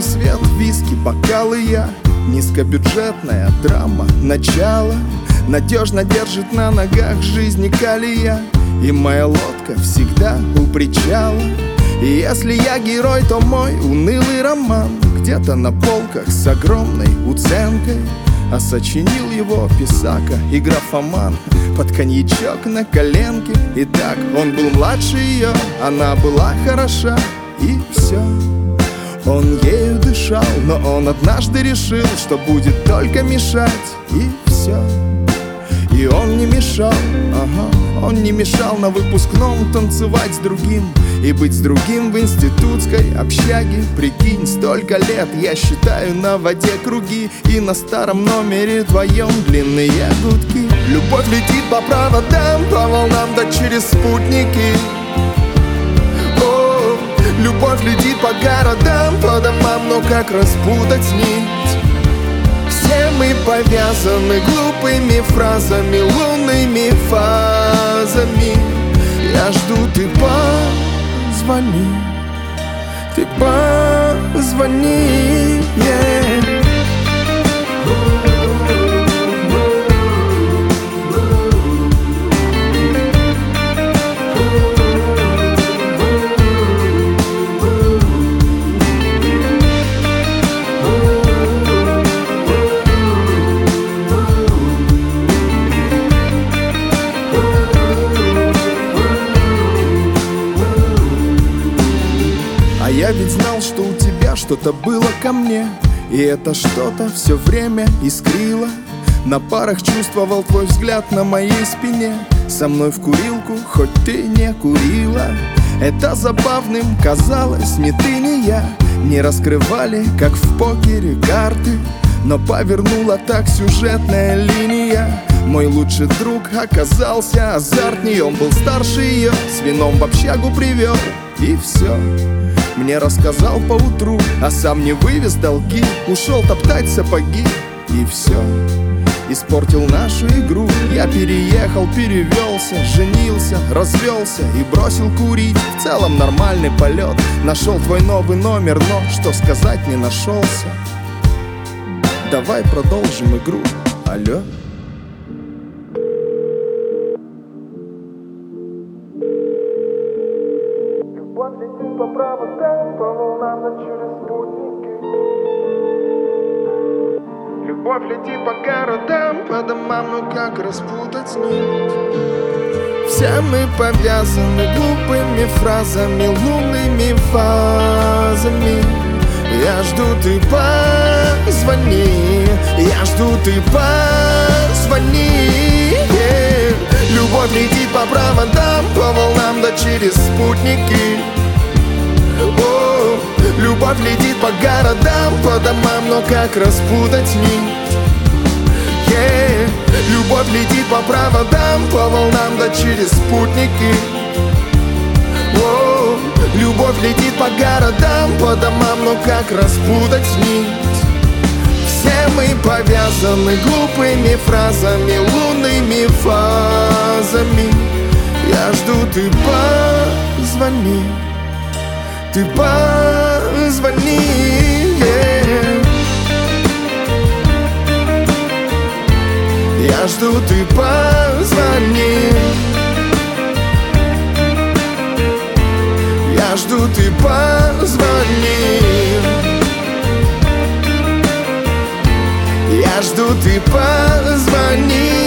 свет, виски, бокалы я. Низкобюджетная драма, начало надежно держит на ногах жизни колея. И моя лодка всегда у причала. И если я герой, то мой унылый роман где-то на полках с огромной уценкой. А сочинил его писака и графоман под коньячок на коленке. Итак, он был младше ее, она была хороша, и все. Он ею дышал, но он однажды решил, что будет только мешать, и все. И он не мешал, он не мешал на выпускном танцевать с другим и быть с другим в институтской общаге. Прикинь, столько лет я считаю на воде круги, и на старом номере твоем длинные гудки. Любовь летит по проводам, по волнам, да через спутники. О, любовь летит по городам, по домам, но как распутать нить? Все мы повязаны глупыми фразами, лунными фазами. Я жду, ты позвони, ты позвони, yeah. Я ведь знал, что у тебя что-то было ко мне, и это что-то все время искрило. На парах чувствовал твой взгляд на моей спине. Со мной в курилку, хоть ты не курила. Это забавным казалось, ни ты, ни я не раскрывали, как в покере, карты. Но повернула так сюжетная линия. Мой лучший друг оказался азартней. Он был старше ее, с вином в общагу привел, и все. Мне рассказал поутру, а сам не вывез долги. Ушел топтать сапоги, и все. Испортил нашу игру. Я переехал, перевелся, женился, развелся и бросил курить. В целом нормальный полет. Нашел твой новый номер, но что сказать не нашелся. Давай продолжим игру. Алло. Любовь летит по проводам, по волнам, но через спутники. Любовь летит по городам, по домам, ну как распутать нить? Все мы повязаны глупыми фразами, лунными фазами. Я жду, ты позвони, я жду, ты позвони, yeah. Любовь летит по проводам, по волнам, да через спутники. О, любовь летит по городам, по домам, но как распутать нить? Yeah. Любовь летит по проводам, по волнам, да через спутники. О, любовь летит по городам, по домам, но как распутать нить? Все мы повязаны глупыми фразами, лунными фазами. Я жду, ты позвони, ты позвони, yeah. Я жду, ты позвони. Я жду, ты позвони. Я жду, ты позвони.